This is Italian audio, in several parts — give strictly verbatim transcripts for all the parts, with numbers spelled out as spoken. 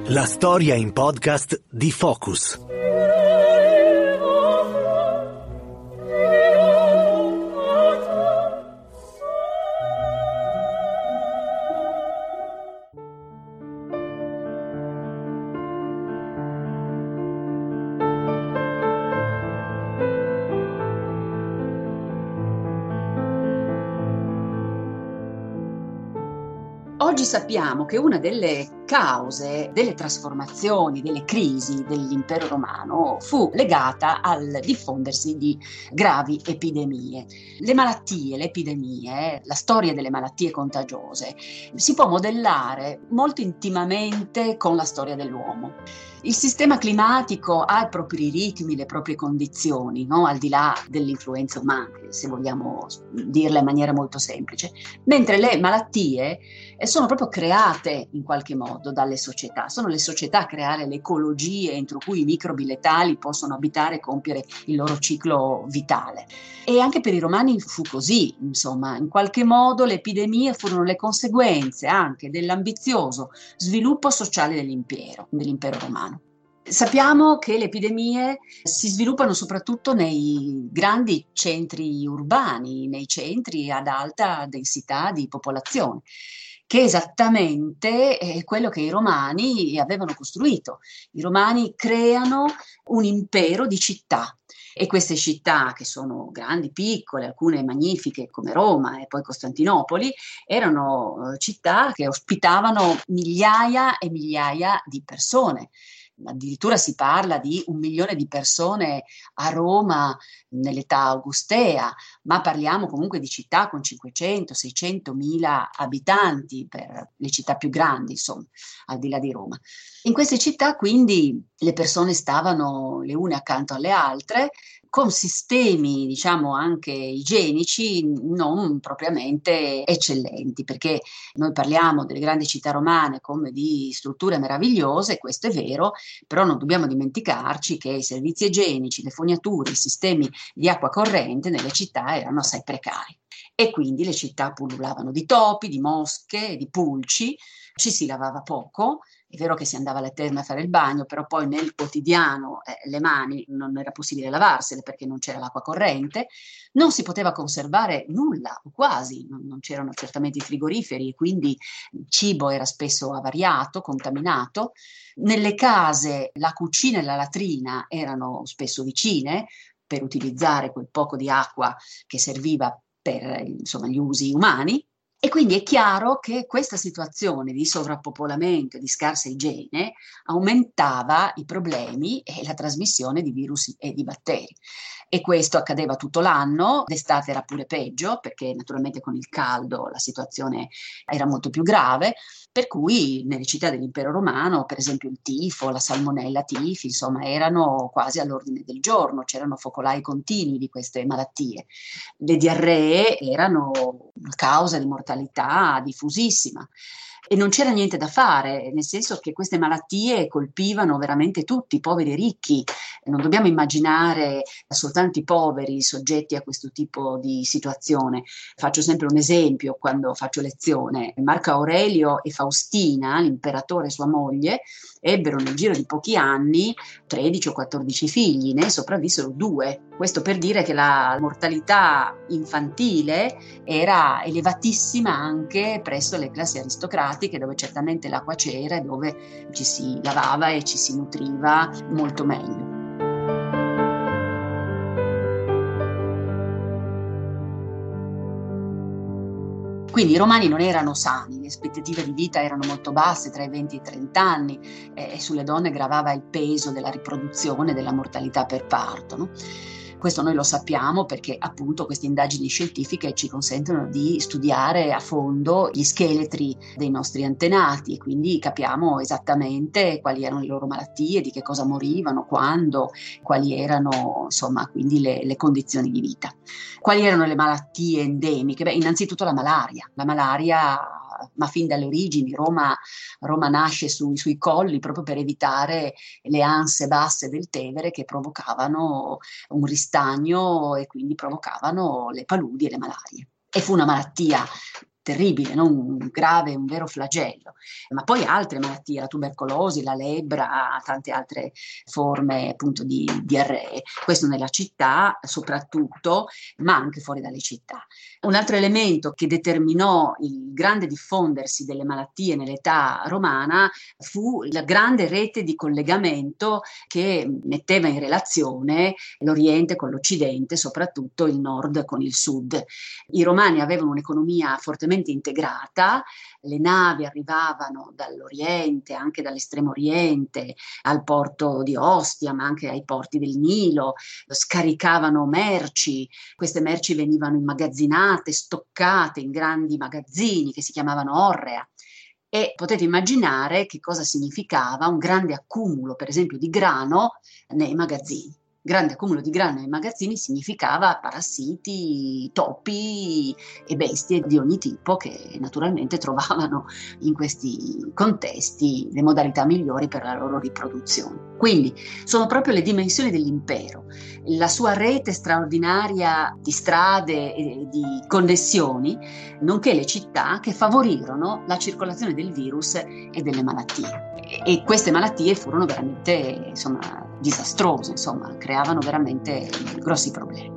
La storia in podcast di Focus. Oggi sappiamo che una delle cause delle trasformazioni, delle crisi dell'impero romano fu legata al diffondersi di gravi epidemie. Le malattie, le epidemie, la storia delle malattie contagiose si può modellare molto intimamente con la storia dell'uomo. Il sistema climatico ha i propri ritmi, le proprie condizioni, no? Al di là dell'influenza umana, se vogliamo dirla in maniera molto semplice, mentre le malattie sono proprio create in qualche modo dalle società. Sono le società a creare le ecologie entro cui i microbi letali possono abitare e compiere il loro ciclo vitale. E anche per i romani fu così, insomma, in qualche modo le epidemie furono le conseguenze anche dell'ambizioso sviluppo sociale dell'impero, dell'impero romano. Sappiamo che le epidemie si sviluppano soprattutto nei grandi centri urbani, nei centri ad alta densità di popolazione, che esattamente è quello che i romani avevano costruito. I romani creano un impero di città. E queste città, che sono grandi, piccole, alcune magnifiche come Roma e poi Costantinopoli, erano città che ospitavano migliaia e migliaia di persone. Addirittura si parla di un milione di persone a Roma nell'età augustea, ma parliamo comunque di città con cinquecento seicento mila abitanti per le città più grandi, insomma, al di là di Roma. In queste città quindi le persone stavano le une accanto alle altre, con sistemi, diciamo, anche igienici non propriamente eccellenti, perché noi parliamo delle grandi città romane come di strutture meravigliose, questo è vero, però non dobbiamo dimenticarci che i servizi igienici, le fognature, i sistemi di acqua corrente nelle città erano assai precari. E quindi le città pullulavano di topi, di mosche, di pulci, ci si lavava poco. È vero che si andava alle terme a fare il bagno, però poi nel quotidiano eh, le mani non era possibile lavarsele perché non c'era l'acqua corrente, non si poteva conservare nulla o quasi, non, non c'erano certamente i frigoriferi e quindi il cibo era spesso avariato, contaminato. Nelle case la cucina e la latrina erano spesso vicine per utilizzare quel poco di acqua che serviva per insomma, gli usi umani. E quindi è chiaro che questa situazione di sovrappopolamento e di scarsa igiene aumentava i problemi e la trasmissione di virus e di batteri. E questo accadeva tutto l'anno, d'estate era pure peggio, perché naturalmente con il caldo la situazione era molto più grave, per cui nelle città dell'impero romano, per esempio il tifo, la salmonella tifi, insomma, erano quasi all'ordine del giorno, c'erano focolai continui di queste malattie. Le diarree erano una causa di mortalità diffusissima. E non c'era niente da fare, nel senso che queste malattie colpivano veramente tutti, poveri e ricchi. Non dobbiamo immaginare soltanto i poveri soggetti a questo tipo di situazione. Faccio sempre un esempio quando faccio lezione. Marco Aurelio e Faustina, l'imperatore e sua moglie, ebbero nel giro di pochi anni tredici o quattordici figli, ne sopravvissero due. Questo per dire che la mortalità infantile era elevatissima anche presso le classi aristocratiche, dove certamente l'acqua c'era e dove ci si lavava e ci si nutriva molto meglio. Quindi i romani non erano sani, le aspettative di vita erano molto basse, tra i venti e i trenta anni, eh, e sulle donne gravava il peso della riproduzione e della mortalità per parto, no? Questo noi lo sappiamo perché appunto queste indagini scientifiche ci consentono di studiare a fondo gli scheletri dei nostri antenati e quindi capiamo esattamente quali erano le loro malattie, di che cosa morivano, quando, quali erano insomma quindi le, le condizioni di vita. Quali erano le malattie endemiche? Beh, innanzitutto la malaria. La malaria, ma fin dalle origini, Roma, Roma nasce sui, sui colli proprio per evitare le anse basse del Tevere che provocavano un ristagno e quindi provocavano le paludi e le malarie. E fu una malattia terribile, no? Un grave, un vero flagello, ma poi altre malattie, la tubercolosi, la lebbra, tante altre forme appunto di diarree, questo nella città soprattutto, ma anche fuori dalle città. Un altro elemento che determinò il grande diffondersi delle malattie nell'età romana fu la grande rete di collegamento che metteva in relazione l'Oriente con l'Occidente, soprattutto il nord con il sud. I romani avevano un'economia fortemente integrata, le navi arrivavano dall'Oriente, anche dall'estremo Oriente, al porto di Ostia, ma anche ai porti del Nilo, scaricavano merci, queste merci venivano immagazzinate, stoccate in grandi magazzini che si chiamavano orrea. E potete immaginare che cosa significava un grande accumulo, per esempio, di grano nei magazzini. Grande accumulo di grano nei magazzini significava parassiti, topi e bestie di ogni tipo che naturalmente trovavano in questi contesti le modalità migliori per la loro riproduzione. Quindi sono proprio le dimensioni dell'impero, la sua rete straordinaria di strade e di connessioni, nonché le città che favorirono la circolazione del virus e delle malattie. E queste malattie furono veramente, insomma, disastrose, insomma, creavano veramente grossi problemi.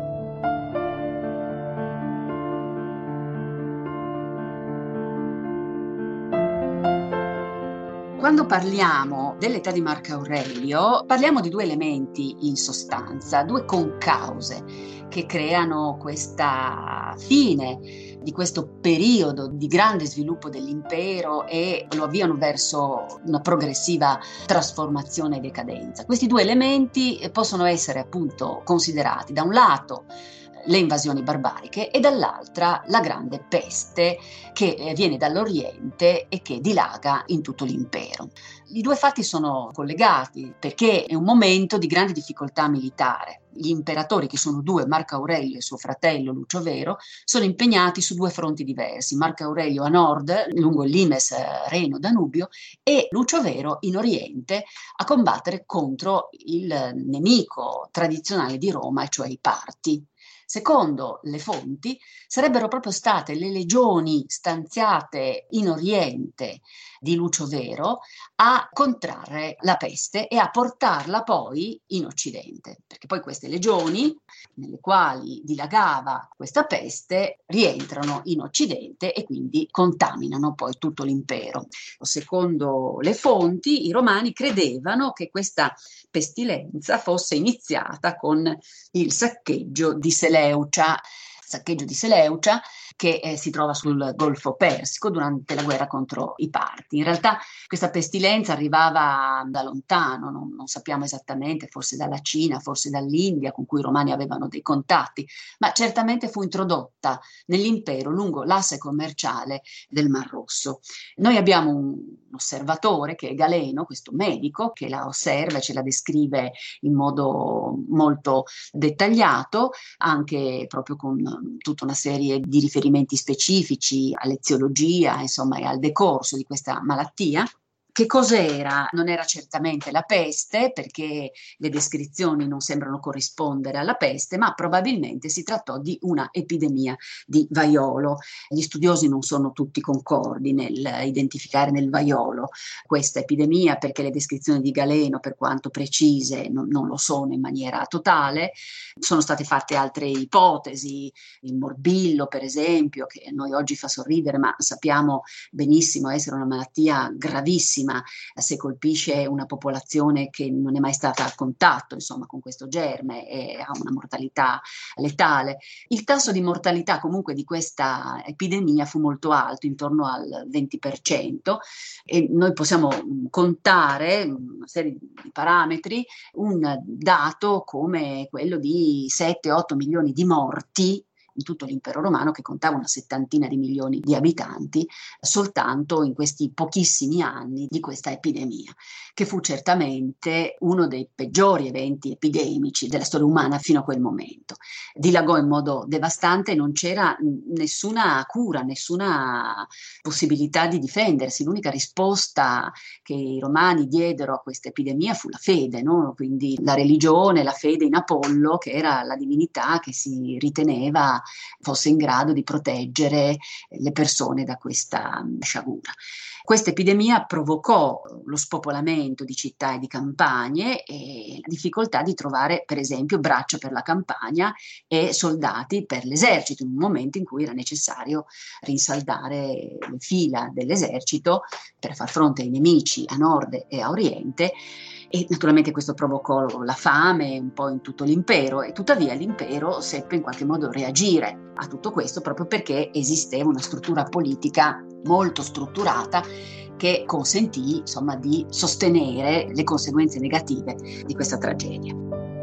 Quando parliamo dell'età di Marco Aurelio, parliamo di due elementi in sostanza, due concause che creano questa fine di questo periodo di grande sviluppo dell'impero e lo avviano verso una progressiva trasformazione e decadenza. Questi due elementi possono essere appunto considerati da un lato le invasioni barbariche e dall'altra la grande peste che viene dall'Oriente e che dilaga in tutto l'impero. I due fatti sono collegati perché è un momento di grande difficoltà militare. Gli imperatori, che sono due, Marco Aurelio e suo fratello Lucio Vero, sono impegnati su due fronti diversi. Marco Aurelio a nord, lungo il limes Reno-Danubio, e Lucio Vero in oriente a combattere contro il nemico tradizionale di Roma, cioè i Parti. Secondo le fonti, sarebbero proprio state le legioni stanziate in Oriente di Lucio Vero a contrarre la peste e a portarla poi in Occidente, perché poi queste legioni, nelle quali dilagava questa peste, rientrano in Occidente e quindi contaminano poi tutto l'impero. Secondo le fonti, i romani credevano che questa pestilenza fosse iniziata con il saccheggio di Seleucia, saccheggio di Seleucia che eh, si trova sul Golfo Persico durante la guerra contro i Parti. In realtà questa pestilenza arrivava da lontano, non, non sappiamo esattamente, forse dalla Cina, forse dall'India, con cui i romani avevano dei contatti, ma certamente fu introdotta nell'impero lungo l'asse commerciale del Mar Rosso. Noi abbiamo un osservatore che è Galeno, questo medico, che la osserva e ce la descrive in modo molto dettagliato, anche proprio con tutta una serie di riferimenti specifici all'eziologia, insomma, e al decorso di questa malattia. Che cos'era? Non era certamente la peste, perché le descrizioni non sembrano corrispondere alla peste, ma probabilmente si trattò di una epidemia di vaiolo. Gli studiosi non sono tutti concordi nel identificare nel vaiolo questa epidemia, perché le descrizioni di Galeno, per quanto precise, non, non lo sono in maniera totale. Sono state fatte altre ipotesi, il morbillo per esempio, che a noi oggi fa sorridere, ma sappiamo benissimo essere una malattia gravissima se colpisce una popolazione che non è mai stata a contatto, insomma, con questo germe e ha una mortalità letale. Il tasso di mortalità comunque di questa epidemia fu molto alto, intorno al venti per cento, e noi possiamo contare una serie di parametri, un dato come quello di sette otto milioni di morti in tutto l'impero romano, che contava una settantina di milioni di abitanti, soltanto in questi pochissimi anni di questa epidemia, che fu certamente uno dei peggiori eventi epidemici della storia umana fino a quel momento. Dilagò in modo devastante e non c'era nessuna cura, nessuna possibilità di difendersi. L'unica risposta che i romani diedero a questa epidemia fu la fede, no? Quindi la religione, la fede in Apollo, che era la divinità che si riteneva fosse in grado di proteggere le persone da questa sciagura. Questa epidemia provocò lo spopolamento di città e di campagne e la difficoltà di trovare, per esempio, braccia per la campagna e soldati per l'esercito, in un momento in cui era necessario rinsaldare le fila dell'esercito per far fronte ai nemici a nord e a oriente. E naturalmente questo provocò la fame un po' in tutto l'impero, e tuttavia l'impero seppe in qualche modo reagire a tutto questo proprio perché esisteva una struttura politica molto strutturata che consentì, insomma, di sostenere le conseguenze negative di questa tragedia.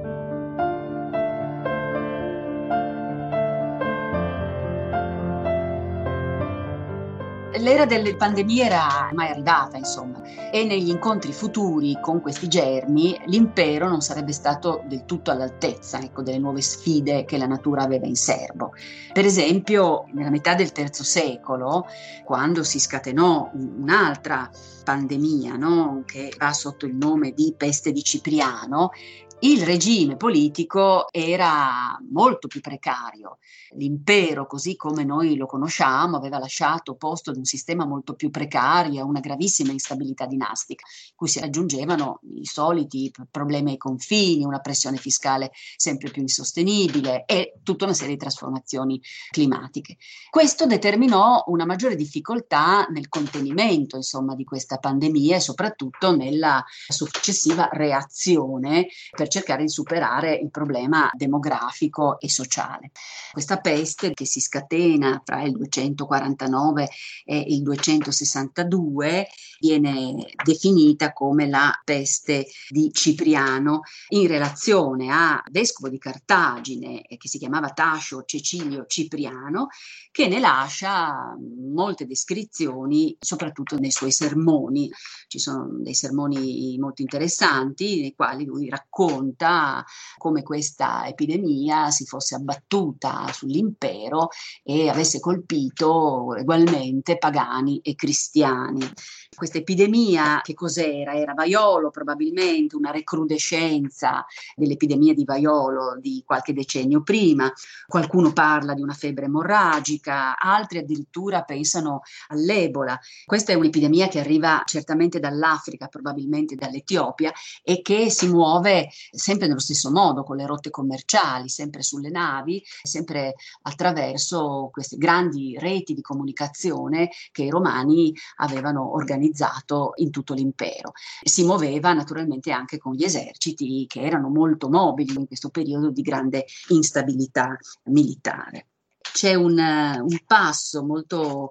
L'era delle pandemie era mai arrivata, insomma, e negli incontri futuri con questi germi l'impero non sarebbe stato del tutto all'altezza, ecco, delle nuove sfide che la natura aveva in serbo. Per esempio, nella metà del terzo secolo, quando si scatenò un'altra pandemia, no, che va sotto il nome di peste di Cipriano, il regime politico era molto più precario. L'impero, così come noi lo conosciamo, aveva lasciato posto ad un sistema molto più precario e a una gravissima instabilità dinastica, cui si aggiungevano i soliti problemi ai confini, una pressione fiscale sempre più insostenibile e tutta una serie di trasformazioni climatiche. Questo determinò una maggiore difficoltà nel contenimento, insomma, di questa pandemia e soprattutto nella successiva reazione per cercare di superare il problema demografico e sociale. Questa peste, che si scatena fra il duecentoquarantanove e il duecentosessantadue, viene definita come la peste di Cipriano in relazione a vescovo di Cartagine che si chiamava Tascio Cecilio Cipriano, che ne lascia molte descrizioni, soprattutto nei suoi sermoni. Ci sono dei sermoni molto interessanti nei quali lui racconta come questa epidemia si fosse abbattuta sull'impero e avesse colpito ugualmente pagani e cristiani. Questa epidemia che cos'era? Era vaiolo, probabilmente una recrudescenza dell'epidemia di vaiolo di qualche decennio prima. Qualcuno parla di una febbre emorragica, altri addirittura pensano all'Ebola. Questa è un'epidemia che arriva certamente dall'Africa, probabilmente dall'Etiopia, e che si muove sempre nello stesso modo, con le rotte commerciali, sempre sulle navi, sempre attraverso queste grandi reti di comunicazione che i romani avevano organizzato in tutto l'impero. Si muoveva naturalmente anche con gli eserciti che erano molto mobili in questo periodo di grande instabilità militare. C'è un, un passo molto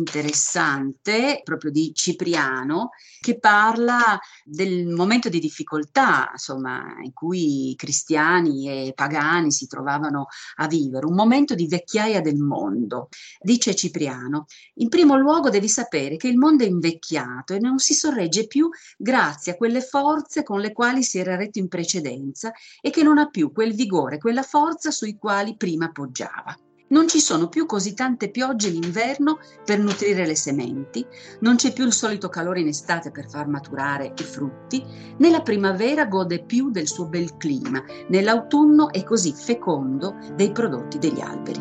interessante proprio di Cipriano che parla del momento di difficoltà, insomma, in cui cristiani e pagani si trovavano a vivere, un momento di vecchiaia del mondo. Dice Cipriano: in primo luogo devi sapere che il mondo è invecchiato e non si sorregge più grazie a quelle forze con le quali si era retto in precedenza e che non ha più quel vigore, quella forza sui quali prima poggiava. Non ci sono più così tante piogge in inverno per nutrire le sementi, non c'è più il solito calore in estate per far maturare i frutti, né la primavera gode più del suo bel clima, né l'autunno è così fecondo dei prodotti degli alberi.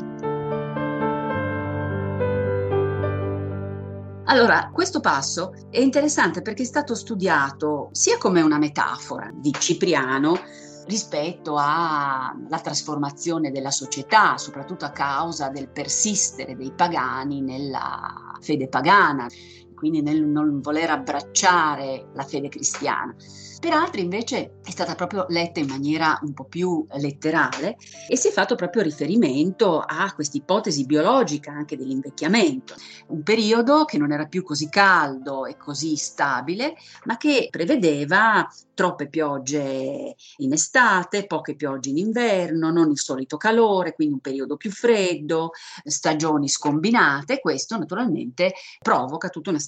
Allora, questo passo è interessante perché è stato studiato sia come una metafora di Cipriano rispetto alla trasformazione della società, soprattutto a causa del persistere dei pagani nella fede pagana, quindi nel non voler abbracciare la fede cristiana. Per altri invece è stata proprio letta in maniera un po' più letterale e si è fatto proprio riferimento a questa ipotesi biologica anche dell'invecchiamento, un periodo che non era più così caldo e così stabile, ma che prevedeva troppe piogge in estate, poche piogge in inverno, non il solito calore, quindi un periodo più freddo, stagioni scombinate. Questo naturalmente provoca tutta una serie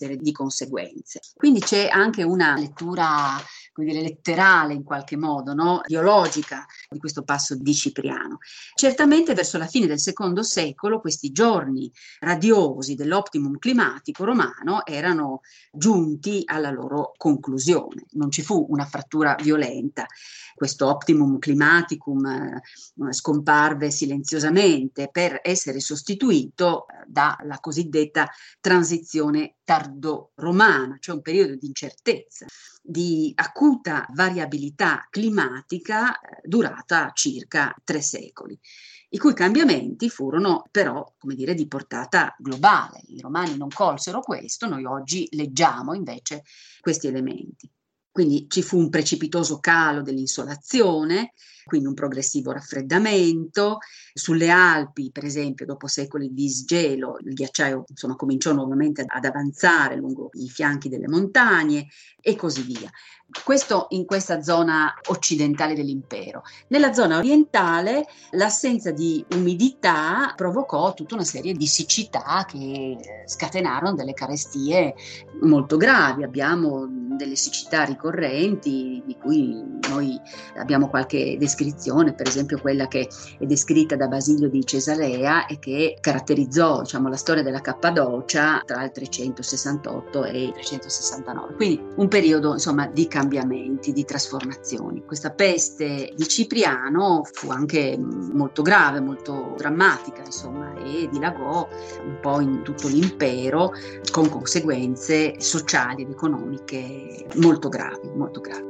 serie di conseguenze. Quindi c'è anche una lettura, come dire, letterale in qualche modo, no? Biologica di questo passo di Cipriano. Certamente verso la fine del secondo secolo questi giorni radiosi dell'optimum climatico romano erano giunti alla loro conclusione. Non ci fu una frattura violenta. Questo optimum climaticum eh, scomparve silenziosamente per essere sostituito dalla cosiddetta transizione tardo-romana, cioè un periodo di incertezza, di acuta variabilità climatica eh, durata circa tre secoli, i cui cambiamenti furono però, come dire, di portata globale. I romani non colsero questo, noi oggi leggiamo invece questi elementi. Quindi ci fu un precipitoso calo dell'insolazione, quindi un progressivo raffreddamento. Sulle Alpi, per esempio, dopo secoli di disgelo, il ghiacciaio insomma cominciò nuovamente ad avanzare lungo i fianchi delle montagne e così via. Questo in questa zona occidentale dell'impero. Nella zona orientale l'assenza di umidità provocò tutta una serie di siccità che scatenarono delle carestie molto gravi. Abbiamo delle siccità ricorrenti di cui noi abbiamo qualche descrizione, per esempio quella che è descritta da Basilio di Cesarea e che caratterizzò, diciamo, la storia della Cappadocia tra il trecentosessantotto e il trecentosessantanove. Quindi un periodo, insomma, di cambiamenti, di trasformazioni. Questa peste di Cipriano fu anche molto grave, molto drammatica, insomma, e dilagò un po' in tutto l'impero con conseguenze sociali ed economiche molto gravi, molto gravi.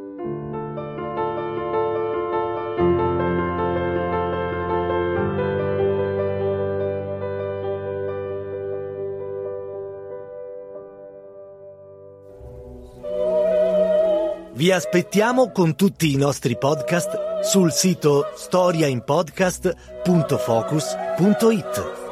Vi aspettiamo con tutti i nostri podcast sul sito storia in podcast punto focus punto it.